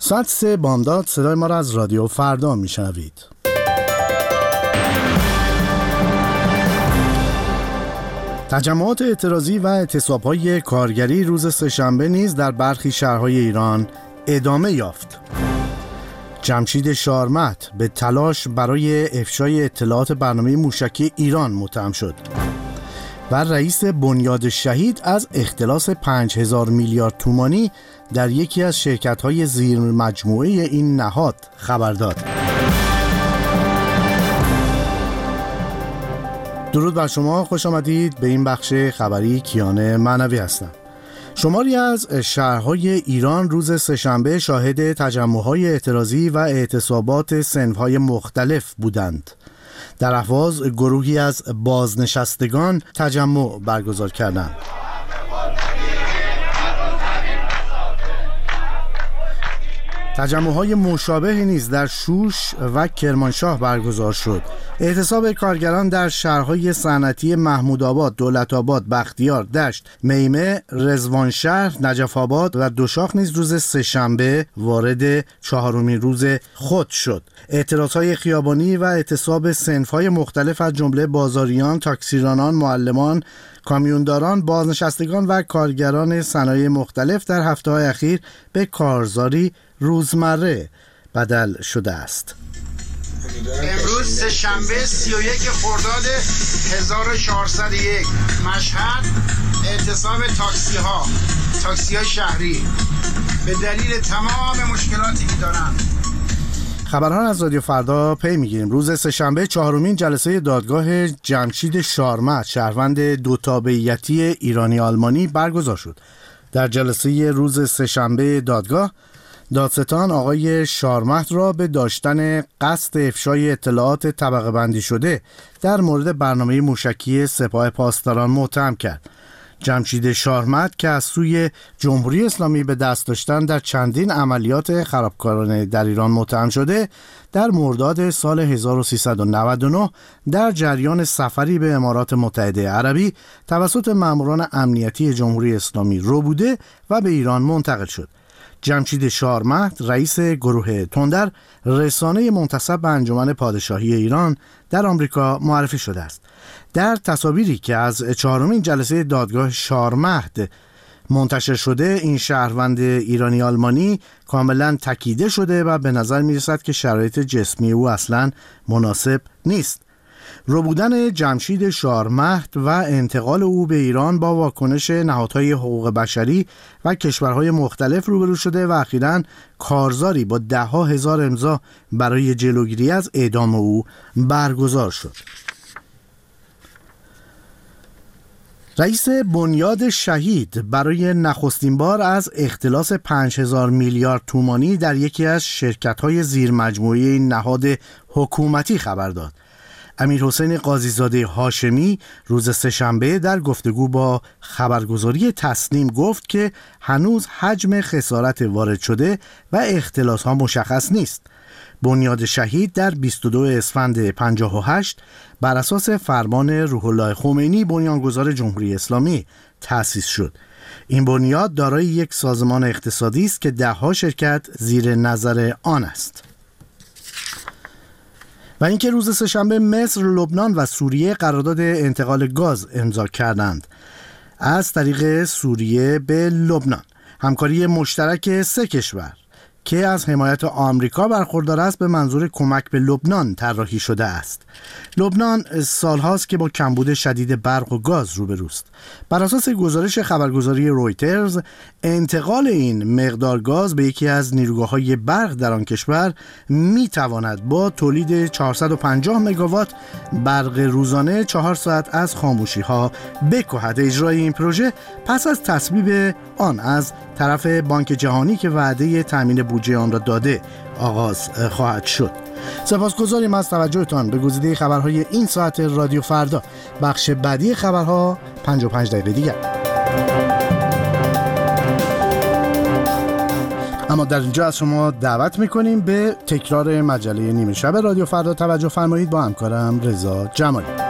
ساعت 3 بامداد صدای ما را از رادیو فردا میشنوید. تجمعات اعتراضی و اعتصاب‌های کارگری روز سه‌شنبه نیز در برخی شهرهای ایران ادامه یافت. جمشید شارمهد به تلاش برای افشای اطلاعات برنامه موشکی ایران متهم شد و رئیس بنیاد شهید از اختلاس 5000 میلیارد تومانی در یکی از شرکت‌های زیر مجموعه این نهاد خبر داد. درود بر شما، خوش آمدید به این بخش خبری. کیان معنوی هستم. شماری از شهرهای ایران روز سه‌شنبه شاهد تجمع‌های اعتراضی و اعتصابات صنف‌های مختلف بودند. در اهواز گروهی از بازنشستگان تجمع برگزار کردند. تجمع‌های مشابهی نیز در شوش و کرمانشاه برگزار شد. اعتصاب کارگران در شهرهای صنعتی محمودآباد، دولت‌آباد، بختیار، دشت، میمه، رضوانشهر، نجف آباد و دوشاخ نیز روز سه‌شنبه وارد چهارمین روز خود شد. اعتراضهای خیابانی و اعتصاب صنف‌های مختلف از جمله بازاریان، تاکسیرانان، معلمان، کامیونداران، بازنشستگان و کارگران صنایع مختلف در هفته‌های اخیر به کارزاری روزمره بدل شده است. امروز سه‌شنبه 31 خرداد 1401 مشهد اعتصاب تاکسی‌های شهری به دلیل تمام مشکلاتی که دارن. خبرها از رادیو فردا پی میگیریم. روز سه‌شنبه چهارمین جلسه دادگاه جمشید شارمهد شهروند دو تابعیتی ایرانی آلمانی برگزار شد. در جلسه روز سه‌شنبه دادگاه دادستان آقای شارمهد را به داشتن قصد افشای اطلاعات طبقه بندی شده در مورد برنامه موشکی سپاه پاسداران متهم کرد. جمشید شارمهد که از سوی جمهوری اسلامی به دست داشتن در چندین عملیات خرابکارانه در ایران متهم شده، در مرداد سال 1399 در جریان سفری به امارات متحده عربی توسط ماموران امنیتی جمهوری اسلامی ربوده و به ایران منتقل شد. جمشید شارمهد رئیس گروه تندر رسانه منتسب به انجمن پادشاهی ایران در آمریکا معرفی شده است. در تصاویری که از چهارمین جلسه دادگاه شارمهد منتشر شده، این شهروند ایرانی آلمانی کاملا تکیده شده و به نظر می رسد که شرایط جسمی او اصلا مناسب نیست. ربودن جمشید شارمهد و انتقال او به ایران با واکنش نهادهای حقوق بشری و کشورهای مختلف روبرو شده و اخیراً کارزاری با 10,000 امضا برای جلوگیری از اعدام او برگزار شد. رئیس بنیاد شهید برای نخستین بار از اختلاس 5000 میلیارد تومانی در یکی از شرکت‌های زیرمجموعه این نهاد حکومتی خبر داد. امیرحسین قاضیزاده هاشمی روز سه‌شنبه در گفتگو با خبرگزاری تسنیم گفت که هنوز حجم خسارت وارد شده و اختلاس‌ها مشخص نیست. بنیاد شهید در 22 اسفند 58 بر اساس فرمان روح الله خمینی بنیانگذار جمهوری اسلامی تأسیس شد. این بنیاد دارای یک سازمان اقتصادی است که 10 شرکت زیر نظر آن است. و اینکه روز سه‌شنبه مصر، لبنان و سوریه قرارداد انتقال گاز امضا کردند. از طریق سوریه به لبنان همکاری مشترک 3 کشور که از حمایت آمریکا برخوردار است به منظور کمک به لبنان طراحی شده است. لبنان سالهاست که با کمبود شدید برق و گاز روبروست. بر اساس گزارش خبرگزاری رویترز، انتقال این مقدار گاز به یکی از نیروگاه‌های برق در آن کشور می‌تواند با تولید 450 مگاوات برق روزانه 4 ساعت از خاموشی‌ها بکاهد. اجرای این پروژه پس از تصویب آن از طرف بانک جهانی که وعده تامین بودجه آن را داده آغاز خواهد شد. سپاسگزاریم از توجهتان به گزیده خبرهای این ساعت رادیو فردا. بخش بعدی خبرها 55 دقیقه دیگر. اما در اینجا از شما دعوت میکنیم به تکرار مجله نیمه شب رادیو فردا توجه فرمایید با همکارم رضا جمالی.